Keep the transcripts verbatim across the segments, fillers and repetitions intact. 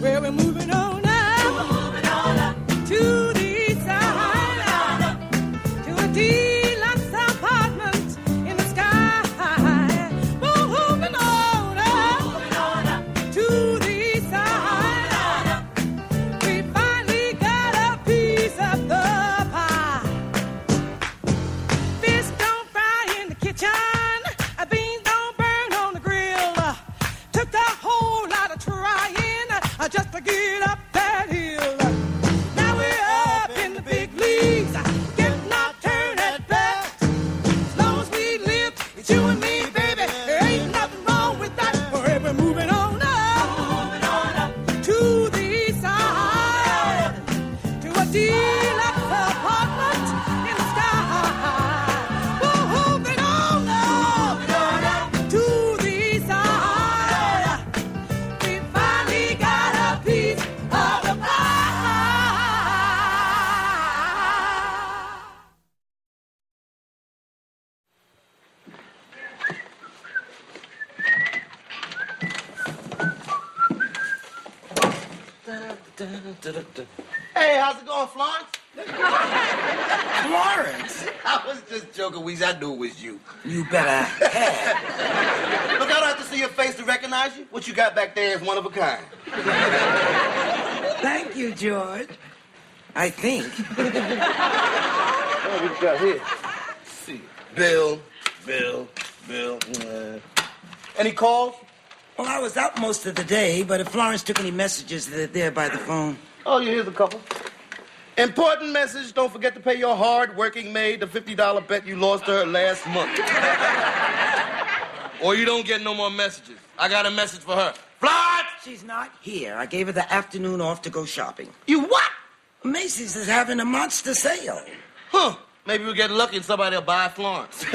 Well, we're moving on up. We're moving on up to the east side. On up to a deluxe apartment in the sky. We're moving on up. Moving on up to the east side. We finally got a piece of the pie. Fish don't fry in the kitchen. Beans don't burn on the grill. Took a whole lot of trying just to get up that hill. Now we're up in the big leagues, getting our turn at bat. As long as we live, it's you and me, baby. There ain't nothing wrong with that. We're moving on up, moving on up to the east side, to a deluxe apartment in the sky. We're moving on up, moving on up to the east side. We finally got a piece of the pie. Hey, how's it going, Florence? Florence? I was just joking, Weez. I knew it was you. You better have. Look, I don't have to see your face to recognize you. What you got back there is one of a kind. Thank you, George. I think. What we got here? Let's see. Bill, Bill, Bill. Uh, any calls? Well, I was out most of the day, but if Florence took any messages, they're there by the phone. Oh, yeah, here's a couple. Important message. Don't forget to pay your hard-working maid the fifty dollar bet you lost to her last month. Or you don't get no more messages. I got a message for her. Florence! She's not here. I gave her the afternoon off to go shopping. You what? Macy's is having a monster sale. Huh. Maybe we'll get lucky and somebody will buy Florence.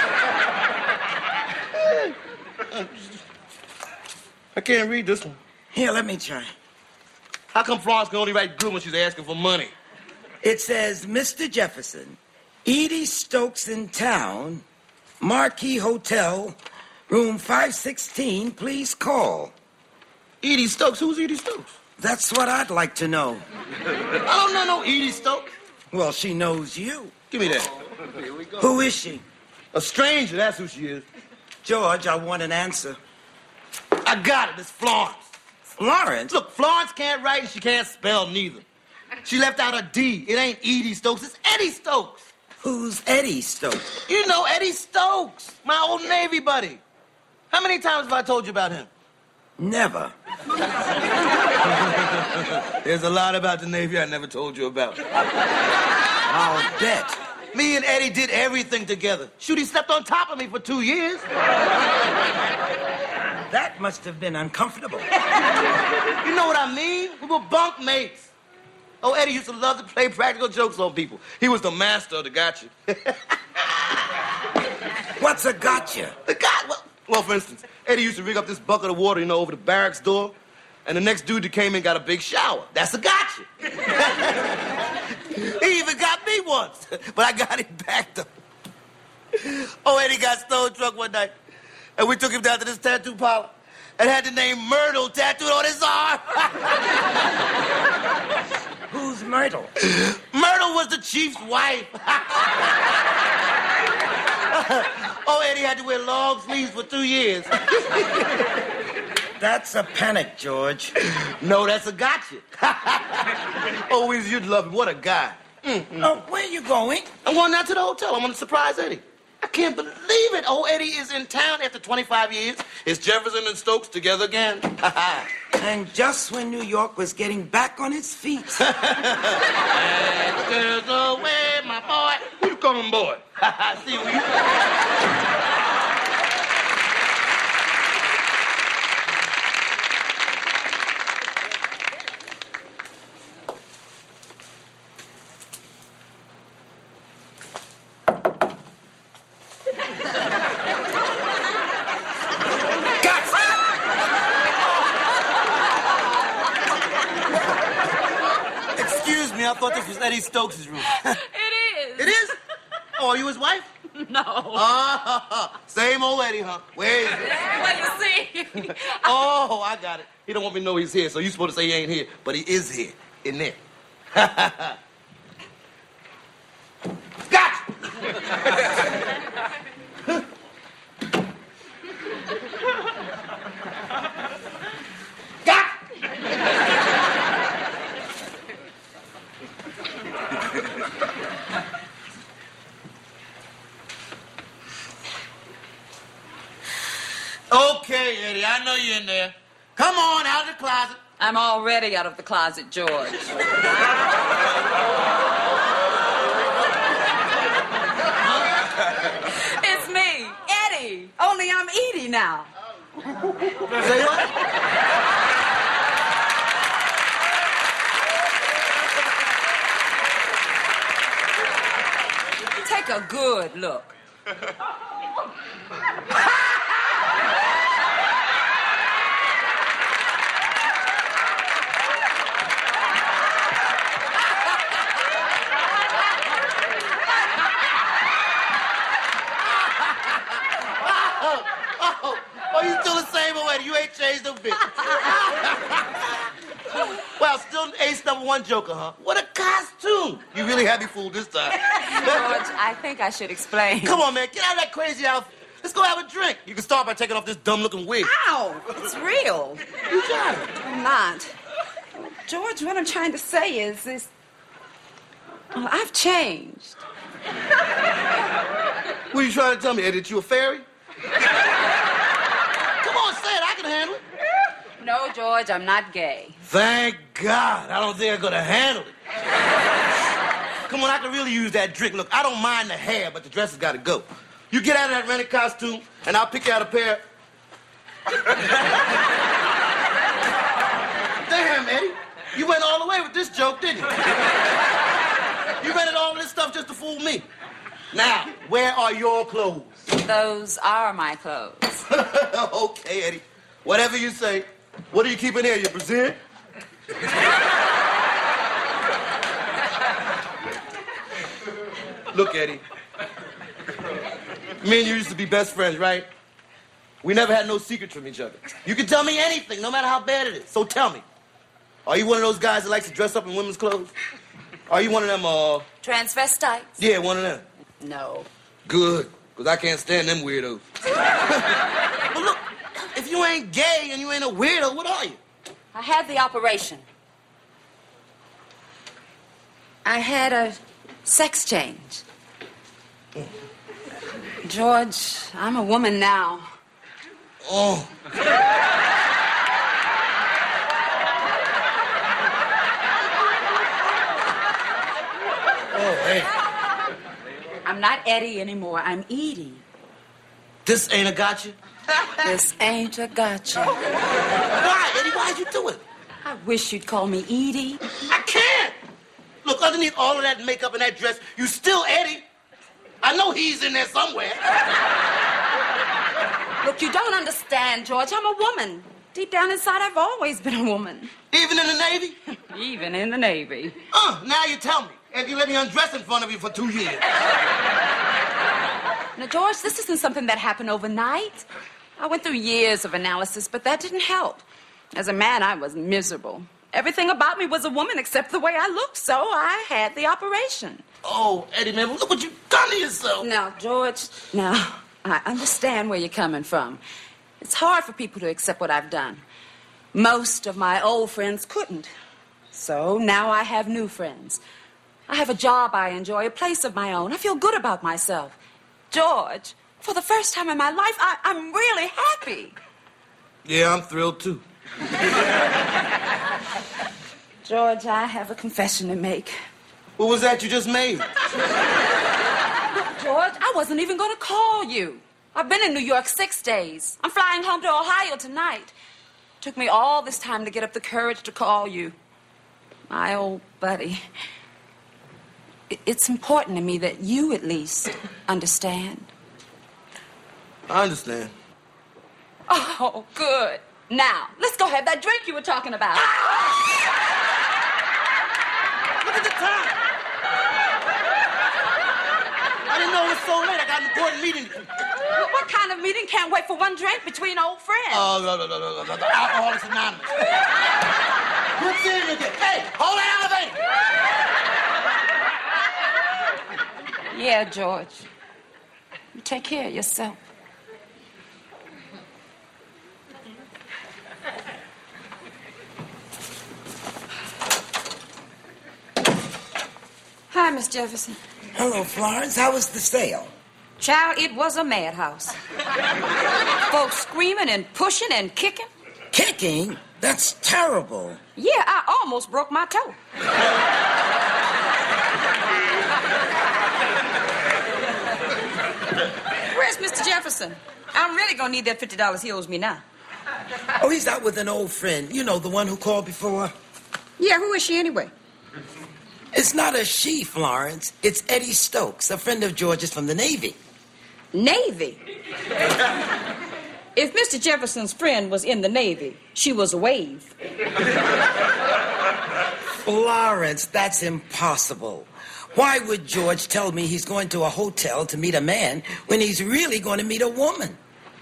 I can't read this one. Here, let me try. How come Florence can only write good when she's asking for money? It says, Mister Jefferson, Edie Stokes in town, Marquis Hotel, room five sixteen, please call. Edie Stokes? Who's Edie Stokes? That's what I'd like to know. I don't know no Edie Stokes. Well, she knows you. Give me that. Here we go. Who is she? A stranger, that's who she is. George, I want an answer. I got it, it's Florence. Florence? Look, Florence can't write and she can't spell neither. She left out a D. It ain't Edie Stokes, it's Eddie Stokes. Who's Eddie Stokes? You know Eddie Stokes, my old Navy buddy. How many times have I told you about him? Never. There's a lot about the Navy I never told you about. I'll bet. Me and Eddie did everything together. Shoot, he slept on top of me for two years. That must have been uncomfortable. You know what I mean? We were bunk mates. Oh, Eddie used to love to play practical jokes on people. He was the master of the gotcha. What's a gotcha? The gotcha? Well, well, for instance, Eddie used to rig up this bucket of water, you know, over the barracks door, and the next dude that came in got a big shower. That's a gotcha. He even got me once, but I got him back, though. Oh, Eddie got stone drunk one night, and we took him down to this tattoo parlor and had the name Myrtle tattooed on his arm. Who's Myrtle? Myrtle was the chief's wife. Oh, Eddie had to wear long sleeves for two years. That's a panic, George. No, that's a gotcha. Oh, Weezy, you'd love him. What a guy. Mm-hmm. Oh, where you going? I'm going down to the hotel. I'm going to surprise Eddie. I can't believe it. Oh, Eddie is in town after twenty-five years. It's Jefferson and Stokes together again. And just when New York was getting back on its feet. And there's a way, my boy. Who you calling boy? See you. I thought this was Eddie Stokes' room. It is. It is? Oh, are you his wife? No. Uh, same old Eddie, huh? Where is it? Well, you see. Oh, I got it. He don't want me to know he's here, so you supposed to say he ain't here, but he is here, in there. Gotcha! Okay, Eddie, I know you're in there. Come on, out of the closet. I'm already out of the closet, George. It's me, Eddie. Only I'm Edie now. Say what? Take a good look. Oh, you still the same already. You ain't changed a bit. Well, still ace number one joker, huh? What a costume. You really had me fooled this time. George, I think I should explain. Come on, man. Get out of that crazy outfit. Let's go have a drink. You can start by taking off this dumb-looking wig. Ow! It's real. You got it. I'm not. George, what I'm trying to say is this. Well, I've changed. What are you trying to tell me, Eddie? That you a fairy? Come on, say it. I can handle it. No, George, I'm not gay. Thank God. I don't think I'm going to handle it. Come on, I can really use that drink. Look, I don't mind the hair, but the dress has got to go. You get out of that rented costume, and I'll pick you out a pair. Damn, Eddie. You went all the way with this joke, didn't you? You rented all this stuff just to fool me. Now, where are your clothes? Those are my clothes. Okay, Eddie. Whatever you say. What are you keeping here? Your Brazilian? Look, Eddie. Me and you used to be best friends, right? We never had no secrets from each other. You can tell me anything, no matter how bad it is. So tell me, are you one of those guys that likes to dress up in women's clothes? Are you one of them, uh... Transvestites? Yeah, one of them. No. Good, because I can't stand them weirdos. But look, if you ain't gay and you ain't a weirdo, what are you? I had the operation. I had a sex change. George, I'm a woman now. Oh. Oh, hey. I'm not Eddie anymore. I'm Edie. This ain't a gotcha? This ain't a gotcha. Why, Eddie? Why'd you do it? I wish you'd call me Edie. I can't. Look, underneath all of that makeup and that dress, you still Eddie. I know he's in there somewhere. Look, you don't understand, George. I'm a woman. Deep down inside, I've always been a woman. Even in the Navy? Even in the Navy. Uh, now you tell me. And you let me undress in front of you for two years. Now, George, this isn't something that happened overnight. I went through years of analysis, but that didn't help. As a man, I was miserable. Everything about me was a woman except the way I looked, so I had the operation. Oh, Eddie, man, look what you've done to yourself. Now, George, now, I understand where you're coming from. It's hard for people to accept what I've done. Most of my old friends couldn't. So now I have new friends. I have a job I enjoy, a place of my own. I feel good about myself. George, for the first time in my life, I, I'm really happy. Yeah, I'm thrilled, too. George, I have a confession to make. What was that you just made? George, I wasn't even going to call you. I've been in New York six days. I'm flying home to Ohio tonight. Took me all this time to get up the courage to call you. My old buddy. It's important to me that you at least understand. I understand. Oh, good. Now, let's go have that drink you were talking about. Look at the time. Are didn't know it was so late. I got an important meeting. What, what kind of meeting can't wait for one drink between old friends? Oh, uh, no, no, no, no, no, no. Alcoholics Anonymous. Good seeing you again. Hey, hold that elevator. Yeah, George. You take care of yourself. Hi, Miss Jefferson. Hello, Florence. How was the sale? Child, it was a madhouse. Folks screaming and pushing and kicking. Kicking? That's terrible. Yeah, I almost broke my toe. Where's Mister Jefferson? I'm really gonna need that fifty dollars he owes me now. Oh, he's out with an old friend. You know, the one who called before. Yeah, who is she anyway? It's not a she, Florence. It's Eddie Stokes, a friend of George's from the Navy. Navy? If Mister Jefferson's friend was in the Navy, she was a wave. Florence, that's impossible. Why would George tell me he's going to a hotel to meet a man when he's really going to meet a woman?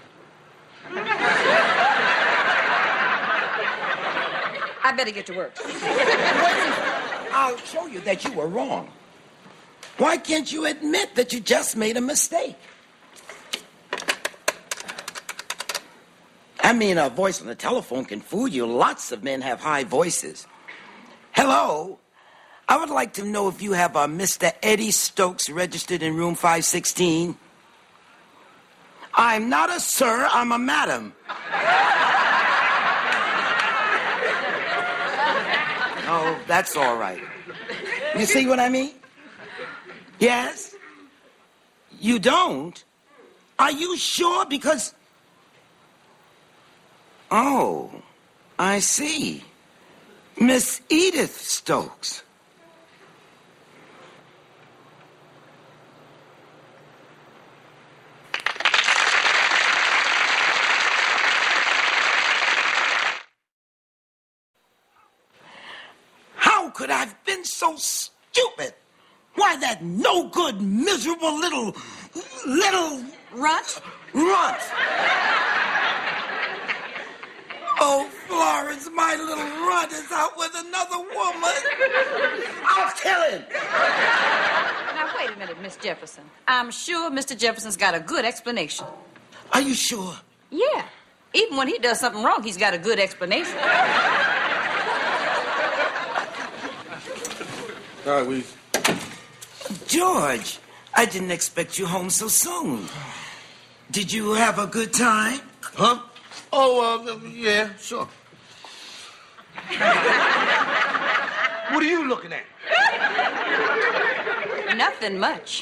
I better get to work. I'll show you that you were wrong. Why can't you admit that you just made a mistake? I mean, a voice on the telephone can fool you. Lots of men have high voices. Hello? I would like to know if you have a Mister Eddie Stokes registered in room five sixteen. I'm not a sir, I'm a madam. Oh, that's all right. You see what I mean? Yes? You don't? Are you sure? Because... Oh, I see. Miss Edith Stokes. How could I have been so stupid? Why, that no-good, miserable little... little... Runt? runt. Oh, Florence, my little runt is out with another woman. I'll kill him. Now, wait a minute, Miss Jefferson. I'm sure Mister Jefferson's got a good explanation. Are you sure? Yeah. Even when he does something wrong, he's got a good explanation. All right, we... George, I didn't expect you home so soon. Did you have a good time? Huh? Oh, uh, yeah, sure. What are you looking at? Nothing much.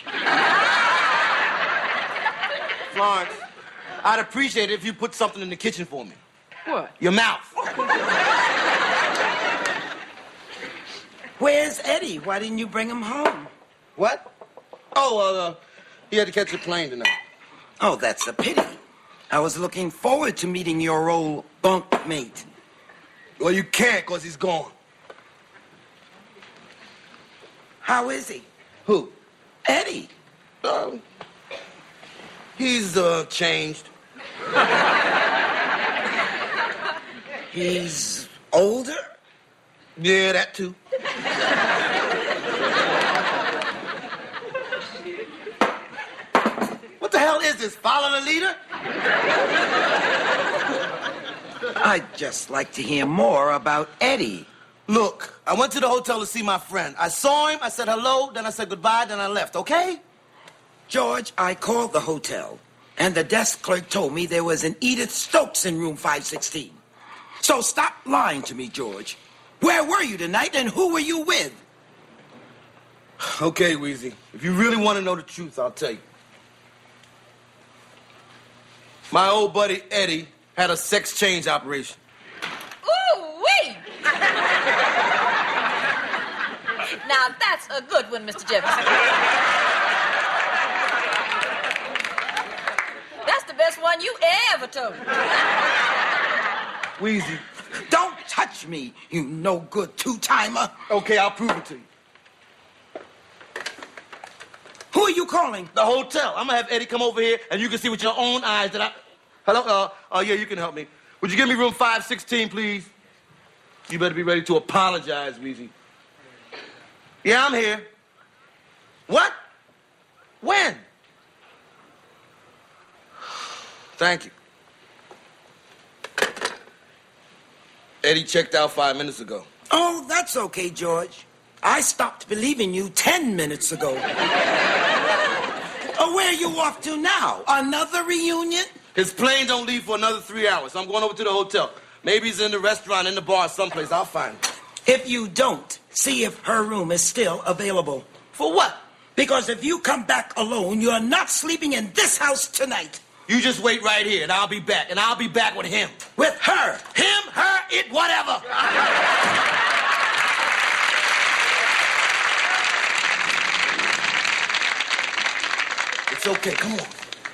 Florence, I'd appreciate it if you put something in the kitchen for me. What? Your mouth. Where's Eddie? Why didn't you bring him home? What? Oh, uh, he had to catch a plane tonight. Oh, that's a pity. I was looking forward to meeting your old bunkmate. Well, you can't, because he's gone. How is he? Who? Eddie. Uh, he's, uh, changed. He's older? Yeah, that too. What the hell is this? Follow the leader? I'd just like to hear more about Eddie. Look, I went to the hotel to see my friend. I saw him, I said hello, then I said goodbye, then I left, okay? George, I called the hotel, and the desk clerk told me there was an Edith Stokes in room five sixteen. So stop lying to me, George. Where were you tonight, and who were you with? Okay, Weezy. If you really want to know the truth, I'll tell you. My old buddy Eddie had a sex change operation. Ooh-wee! Now, that's a good one, Mister Jefferson. That's the best one you ever told. Weezy. Don't touch me, you no-good two-timer. Okay, I'll prove it to you. Who are you calling? The hotel. I'm gonna have Eddie come over here, and you can see with your own eyes that I... Hello? Uh, oh, yeah, you can help me. Would you give me room five sixteen, please? You better be ready to apologize, Weezy. Yeah, I'm here. What? When? Thank you. Eddie checked out five minutes ago. Oh, that's okay, George. I stopped believing you ten minutes ago. Oh, where are you off to now? Another reunion? His plane don't leave for another three hours, so I'm going over to the hotel. Maybe he's in the restaurant, in the bar, someplace. I'll find him. If you don't, see if her room is still available. For what? Because if you come back alone, you're not sleeping in this house tonight. You just wait right here, and I'll be back. And I'll be back with him. With her. Him, her, it, whatever. It's okay, come on.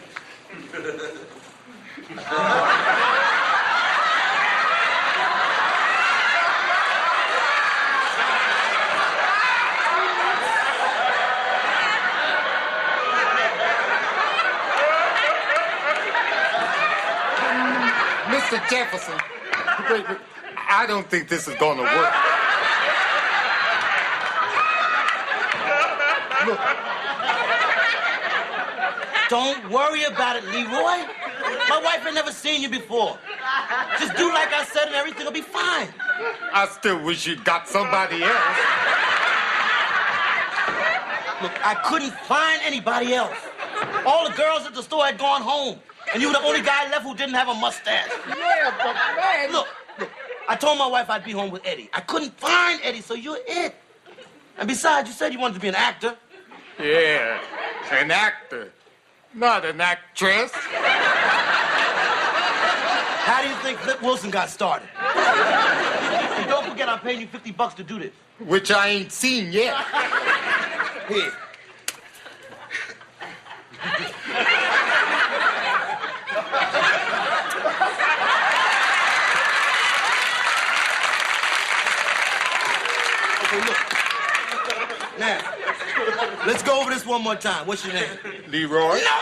Mister Jefferson, wait, wait, I don't think this is going to work. Look. Don't worry about it, Leroy. My wife had never seen you before. Just do like I said and everything will be fine. I still wish you got somebody else. Look, I couldn't find anybody else. All the girls at the store had gone home. And you were the only guy left who didn't have a mustache. Yeah, but man... Look, look, I told my wife I'd be home with Eddie. I couldn't find Eddie, so you're it. And besides, you said you wanted to be an actor. Yeah, an actor, not an actress. How do you think Flip Wilson got started? And don't forget I'm paying you fifty bucks to do this. Which I ain't seen yet. Here. Okay, look. Now, let's go over this one more time. What's your name? Leroy? No!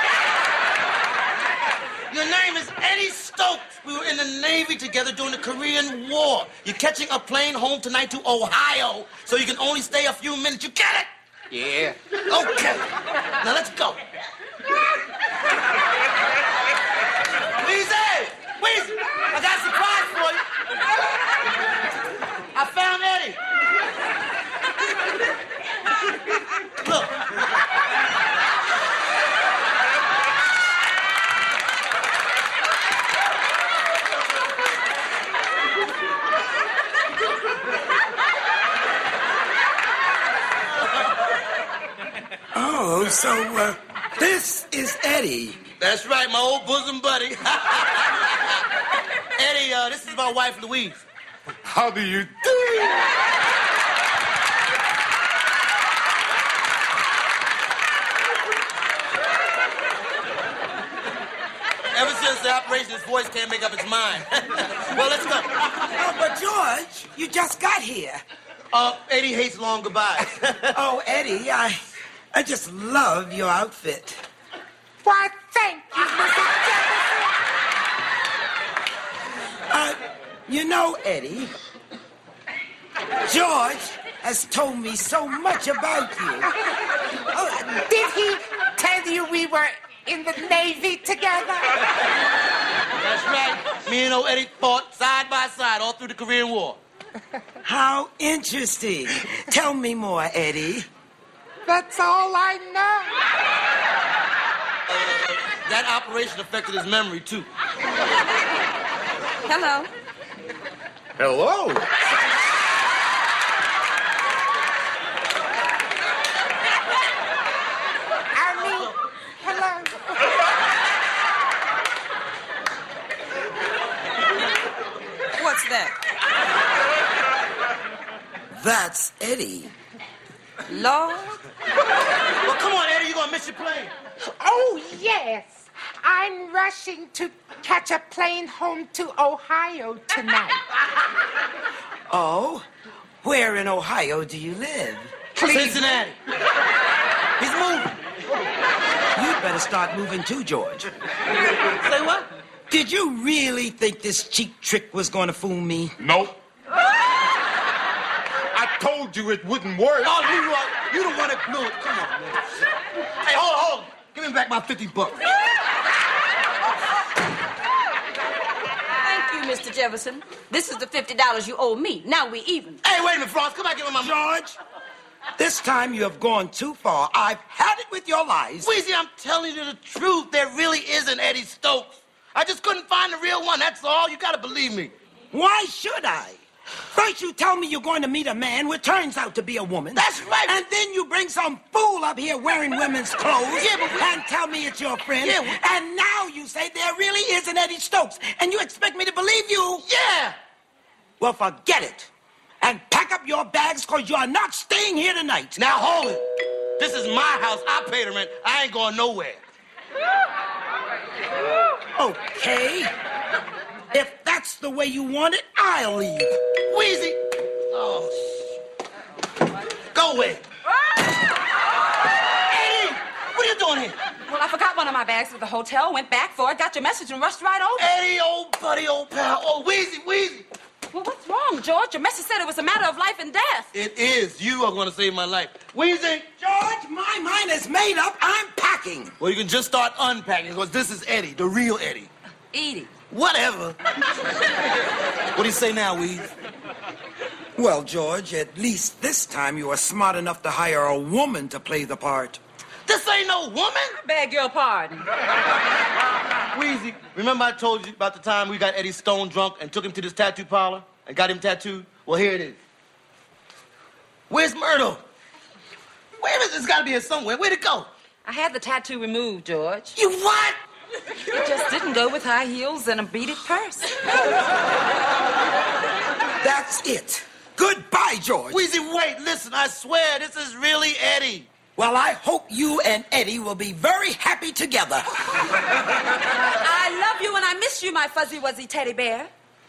Your name is Eddie Stokes. We were in the Navy together during the Korean War. You're catching a plane home tonight to Ohio, so you can only stay a few minutes. You get it? Yeah. Okay. Now let's go. Weezy! Weezy! I got a surprise for you. I found Eddie. Look. Oh, so, uh, this is Eddie. That's right, my old bosom buddy. Eddie, uh, this is my wife, Louise. How do you do? Ever since the operation, his voice can't make up its mind. Well, let's go. Oh, but George, you just got here. Uh, Eddie hates long goodbyes. Oh, Eddie, I, I just love your outfit. Why, thank you, Mister Jefferson. Uh, you know, Eddie, George has told me so much about you. Oh, did he tell you we were in the Navy together? That's right. Me and old Eddie fought side by side all through the Korean War. How interesting. Tell me more, Eddie. That's all I know. Uh, that operation affected his memory, too. Hello. Hello. I mean, hello. What's that? That's Eddie. Lord? Well, come on, Eddie, you're going to miss your plane. Oh, yes. I'm rushing to catch a plane home to Ohio tonight. Oh? Where in Ohio do you live? Cincinnati. He's moving. better start moving too, George. Say what? Did you really think this cheap trick was going to fool me? Nope. I told you it wouldn't work. Oh, you, uh, you the one that blew it. Come on, man. Hey, hold on, hold on. Give me back my fifty bucks. Thank you, Mister Jefferson. This is the fifty dollars you owe me. Now we even. Hey, wait a minute, Frost. Come back, give me my money. George, this time you have gone too far. I've had it with your lies. Weezy, I'm telling you the truth. There really isn't Eddie Stokes. I just couldn't find the real one. That's all. You gotta believe me. Why should I? First you tell me you're going to meet a man who turns out to be a woman. That's right. And then you bring some fool up here wearing women's clothes. Yeah, but we... and tell me it's your friend. Yeah, we... And now you say there really isn't Eddie Stokes. And you expect me to believe you? Yeah. Well, forget it. And pack up your bags, because you are not staying here tonight. Now hold it. This is my house. I pay the rent. I ain't going nowhere. Okay. If that's the way you want it, I'll leave. Weezy. Oh, go away. Eddie, what are you doing here? Well, I forgot one of my bags at the hotel, went back for it, got your message, and rushed right over. Eddie, old buddy, old pal. Oh, Weezy, Weezy. Well, what's wrong, George? Your message said it was a matter of life and death. It is. You are going to save my life. Weezy. George, my mind is made up. I'm packing. Well, you can just start unpacking, because this is Eddie, the real Eddie. Edie. Whatever. What do you say now, Weez? Well, George, at least this time you are smart enough to hire a woman to play the part. This ain't no woman. I beg your pardon. Weezy, remember I told you about the time we got Eddie stone drunk and took him to this tattoo parlor and got him tattooed? Well, here it is. Where's Myrtle? Where is this? Got to be here somewhere. Where'd it go? I had the tattoo removed, George. You what? It just didn't go with high heels and a beaded purse. That's it. Goodbye, George. Weezy, wait, listen, I swear, this is really Eddie. Well, I hope you and Eddie will be very happy together. I love you and I miss you, my fuzzy-wuzzy teddy bear.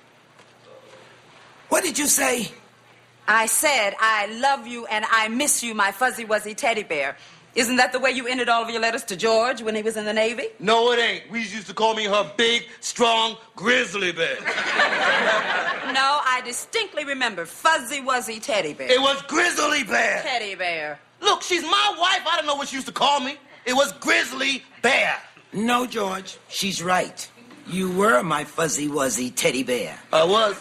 What did you say? I said, I love you and I miss you, my fuzzy-wuzzy teddy bear. Isn't that the way you ended all of your letters to George when he was in the Navy? No, it ain't. We used to call me her big, strong grizzly bear. No, I distinctly remember fuzzy-wuzzy teddy bear. It was grizzly bear. Teddy bear. Look, she's my wife. I don't know what she used to call me. It was grizzly bear. No, George, she's right. You were my fuzzy-wuzzy teddy bear. I was.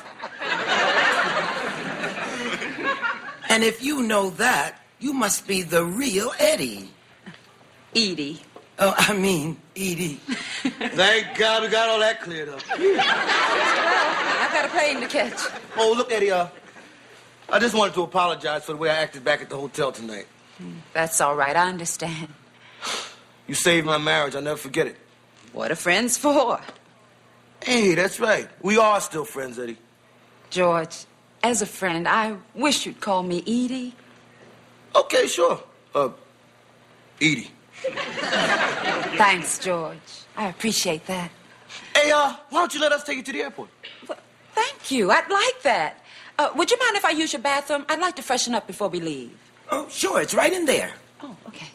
And if you know that, you must be the real Eddie. Edie. Oh, I mean, Edie. Thank God we got all that cleared up. Well, I've got a plane to catch. Oh, look, Eddie, uh, I just wanted to apologize for the way I acted back at the hotel tonight. That's all right, I understand. You saved my marriage. I'll never forget it. What are friends for? Hey, that's right. We are still friends, Eddie. George, as a friend, I wish you'd call me Edie. Okay, sure. Uh, Edie. Thanks, George. I appreciate that. Hey, uh, why don't you let us take you to the airport? Well, thank you. I'd like that. Uh, would you mind if I use your bathroom? I'd like to freshen up before we leave. Oh, sure, it's right in there. Oh, okay.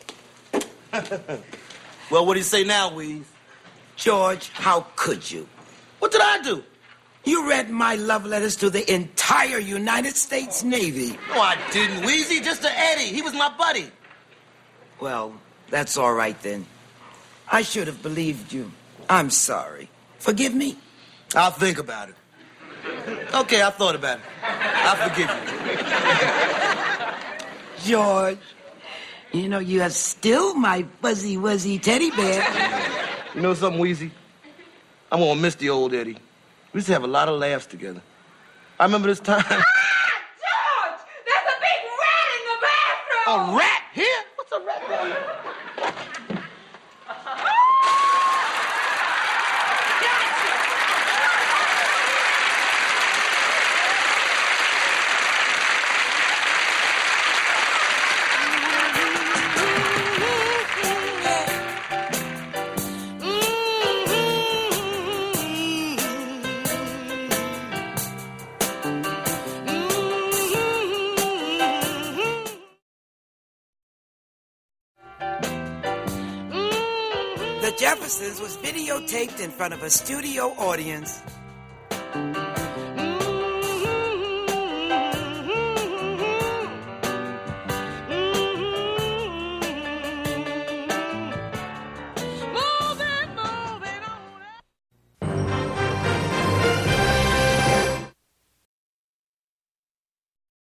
Well, what do you say now, Weez? George, how could you? What did I do? You read my love letters to the entire United States Navy. No, I didn't, Weezy. Just to Eddie. He was my buddy. Well, that's all right then. I should have believed you. I'm sorry. Forgive me? I'll think about it. Okay, I thought about it. I forgive you. George, you know, you are still my fuzzy-wuzzy teddy bear. You know something, Weezy? I'm gonna miss the old Eddie. We used to have a lot of laughs together. I remember this time. Ah, George! There's a big rat in the bathroom! A rat here? What's a rat down here? officers was videotaped in front of a studio audience.